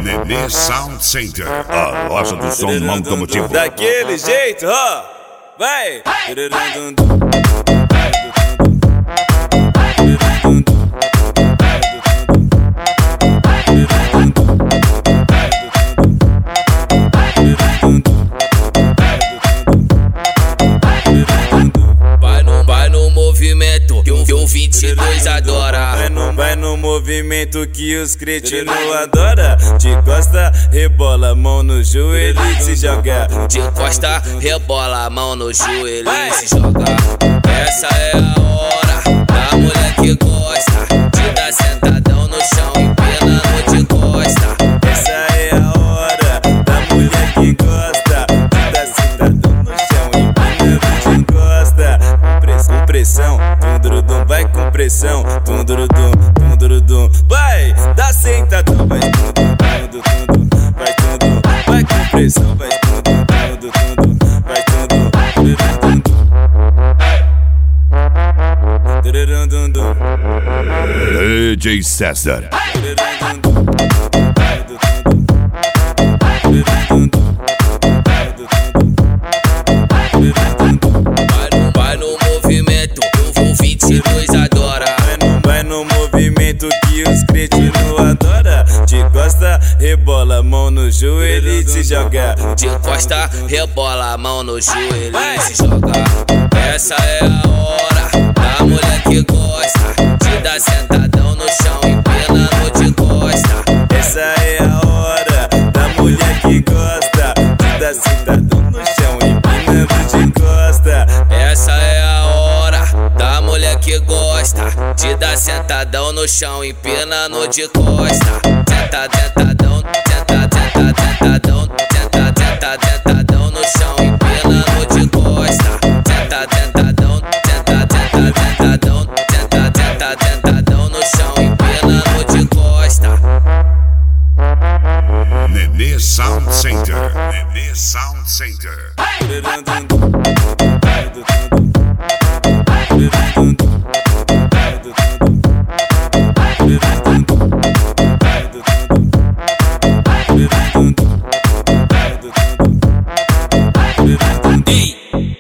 Nenê Sound Center, a loja do som automotivo. Daquele jeito, ó, vai! Vai no movimento que o 22 adora. Vai no movimento que os cretinos adoram. De costa, rebola, mão no joelho e se joga. De costa, rebola, mão no joelho e se joga. Essa é a hora da mulher que gosta de dar sentadão no chão, empinando de costa. Essa é a hora da mulher que gosta de dar sentadão no chão, empinando de costa. Com pressão, tum-durudum, vai com pressão, tum-durudum, tum-durudum. Vai, dá sentadão, vai tum-dum, vai tum-dum, vai com pressão, vai tum-dum, vai tum-dum, DJ César. Vai no movimento que o 22 adora. Vai no movimento que os cretinos adoram. De costa, rebola, mão no joelho e se joga. De costa, rebola, mão no joelho e se joga. Essa é a hora da mulher que gosta de dar sentadão no chão, empinando de costa. Essa é a hora da mulher que gosta de dar sentadão no chão, empinando de costa. Essa é a hora da mulher que gosta de dar sentadão no chão, empinando de costa. Sentadão, sentadão, sentadão no chão, empinando de costa. Sentadão, sentadão no chão, empinando de costa. Nenê Sound Center. Nenê Sound Center.